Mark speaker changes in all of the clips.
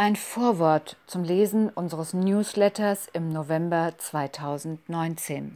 Speaker 1: Ein Vorwort zum Lesen unseres Newsletters im November 2019.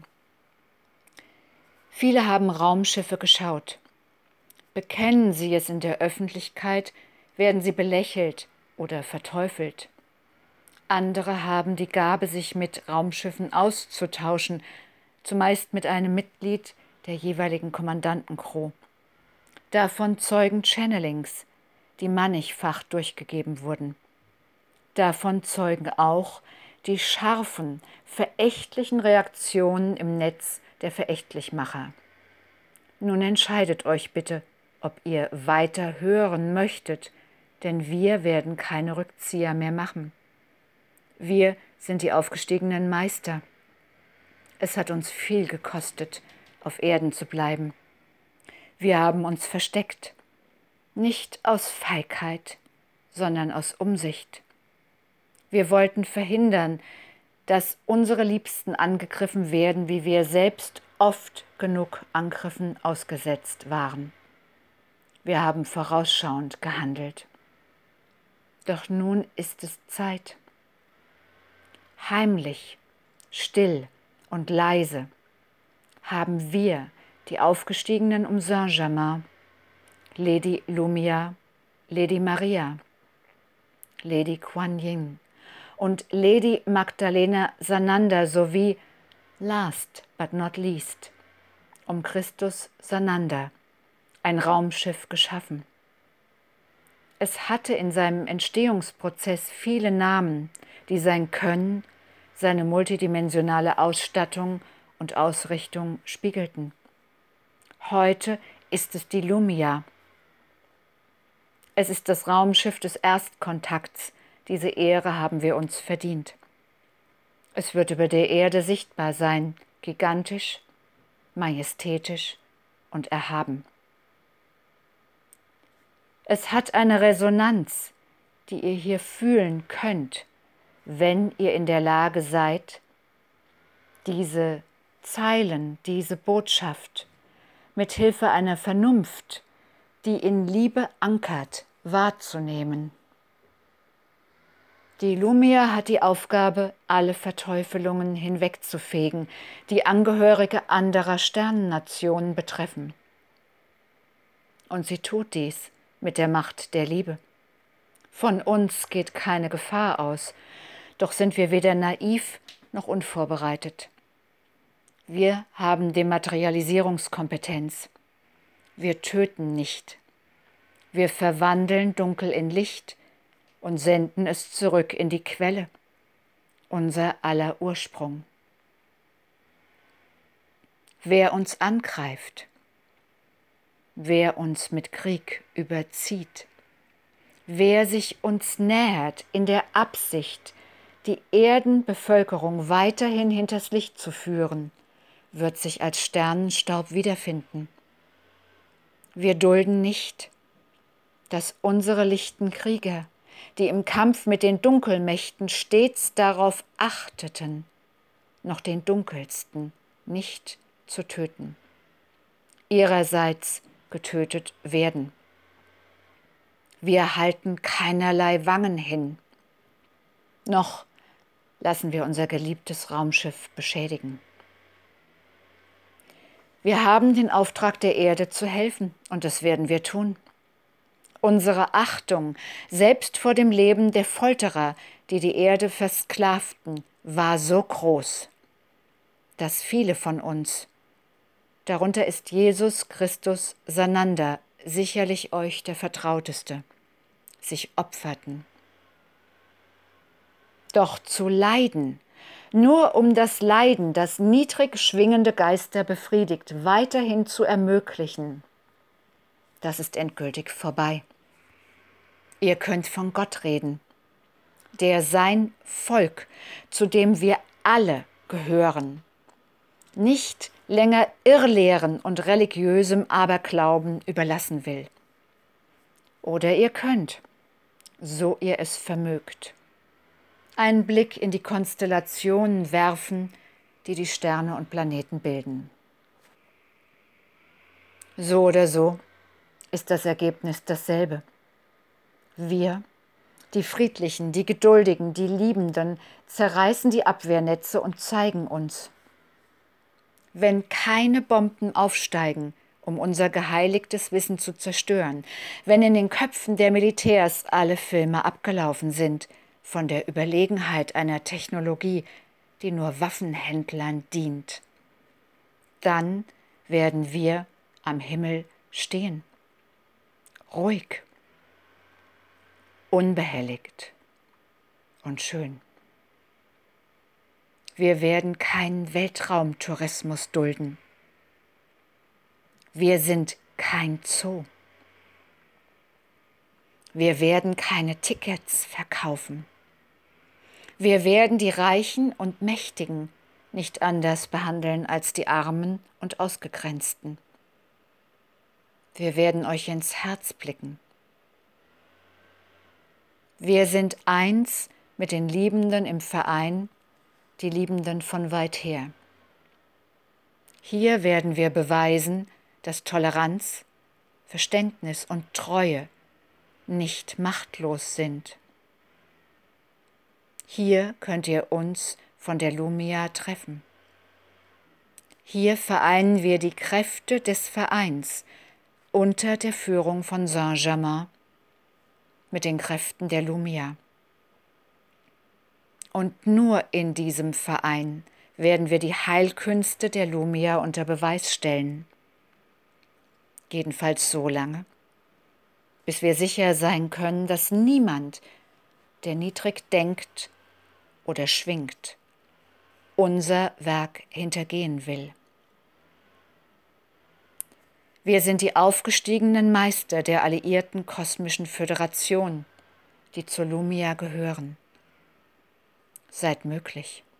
Speaker 1: Viele haben Raumschiffe geschaut. Bekennen sie es in der Öffentlichkeit, werden sie belächelt oder verteufelt. Andere haben die Gabe, sich mit Raumschiffen auszutauschen, zumeist mit einem Mitglied der jeweiligen Kommandantencrew. Davon zeugen Channelings, die mannigfach durchgegeben wurden. Davon zeugen auch die scharfen, verächtlichen Reaktionen im Netz der Verächtlichmacher. Nun entscheidet euch bitte, ob ihr weiter hören möchtet, denn wir werden keine Rückzieher mehr machen. Wir sind die aufgestiegenen Meister. Es hat uns viel gekostet, auf Erden zu bleiben. Wir haben uns versteckt, nicht aus Feigheit, sondern aus Umsicht. Wir wollten verhindern, dass unsere Liebsten angegriffen werden, wie wir selbst oft genug Angriffen ausgesetzt waren. Wir haben vorausschauend gehandelt. Doch nun ist es Zeit. Heimlich, still und leise haben wir, die Aufgestiegenen um Saint-Germain, Lady Lumia, Lady Maria, Lady Kuan Yin und Lady Magdalena Sananda sowie, last but not least, um Christus Sananda, ein Raumschiff geschaffen. Es hatte in seinem Entstehungsprozess viele Namen, die sein Können, seine multidimensionale Ausstattung und Ausrichtung spiegelten. Heute ist es die Lumia. Es ist das Raumschiff des Erstkontakts. Diese Ehre haben wir uns verdient. Es wird über der Erde sichtbar sein, gigantisch, majestätisch und erhaben. Es hat eine Resonanz, die ihr hier fühlen könnt, wenn ihr in der Lage seid, diese Zeilen, diese Botschaft mit Hilfe einer Vernunft, die in Liebe ankert, wahrzunehmen. Die Lumia hat die Aufgabe, alle Verteufelungen hinwegzufegen, die Angehörige anderer Sternennationen betreffen. Und sie tut dies mit der Macht der Liebe. Von uns geht keine Gefahr aus, doch sind wir weder naiv noch unvorbereitet. Wir haben Dematerialisierungskompetenz. Wir töten nicht. Wir verwandeln Dunkel in Licht und senden es zurück in die Quelle, unser aller Ursprung. Wer uns angreift, wer uns mit Krieg überzieht, wer sich uns nähert in der Absicht, die Erdenbevölkerung weiterhin hinters Licht zu führen, wird sich als Sternenstaub wiederfinden. Wir dulden nicht, dass unsere lichten Krieger, die im Kampf mit den Dunkelmächten stets darauf achteten, noch den Dunkelsten nicht zu töten, ihrerseits getötet werden. Wir halten keinerlei Wangen hin, noch lassen wir unser geliebtes Raumschiff beschädigen. Wir haben den Auftrag der Erde zu helfen, und das werden wir tun. Unsere Achtung, selbst vor dem Leben der Folterer, die die Erde versklavten, war so groß, dass viele von uns, darunter ist Jesus Christus Sananda, sicherlich euch der Vertrauteste, sich opferten. Doch zu leiden, nur um das Leiden, das niedrig schwingende Geister befriedigt, weiterhin zu ermöglichen, das ist endgültig vorbei. Ihr könnt von Gott reden, der sein Volk, zu dem wir alle gehören, nicht länger Irrlehren und religiösem Aberglauben überlassen will. Oder ihr könnt, so ihr es vermögt, einen Blick in die Konstellationen werfen, die die Sterne und Planeten bilden. So oder so ist das Ergebnis dasselbe. Wir, Die Friedlichen, die Geduldigen, die Liebenden zerreißen die Abwehrnetze und zeigen uns. Wenn keine Bomben aufsteigen, um unser geheiligtes Wissen zu zerstören, wenn in den Köpfen der Militärs alle Filme abgelaufen sind von der Überlegenheit einer Technologie, die nur Waffenhändlern dient, dann werden wir am Himmel stehen. Ruhig, unbehelligt und schön. Wir werden keinen Weltraumtourismus dulden. Wir sind kein Zoo. Wir werden keine Tickets verkaufen. Wir werden die Reichen und Mächtigen nicht anders behandeln als die Armen und Ausgegrenzten. Wir werden euch ins Herz blicken. Wir sind eins mit den Liebenden im Verein, die Liebenden von weit her. Hier werden wir beweisen, dass Toleranz, Verständnis und Treue nicht machtlos sind. Hier könnt ihr uns von der Lumia treffen. Hier vereinen wir die Kräfte des Vereins unter der Führung von Saint-Germain mit den Kräften der Lumia. Und nur in diesem Verein werden wir die Heilkünste der Lumia unter Beweis stellen. Jedenfalls so lange, bis wir sicher sein können, dass niemand, der niedrig denkt oder schwingt, unser Werk hintergehen will. Wir sind die aufgestiegenen Meister der alliierten kosmischen Föderation, die zur Lumia gehören. Seid möglich.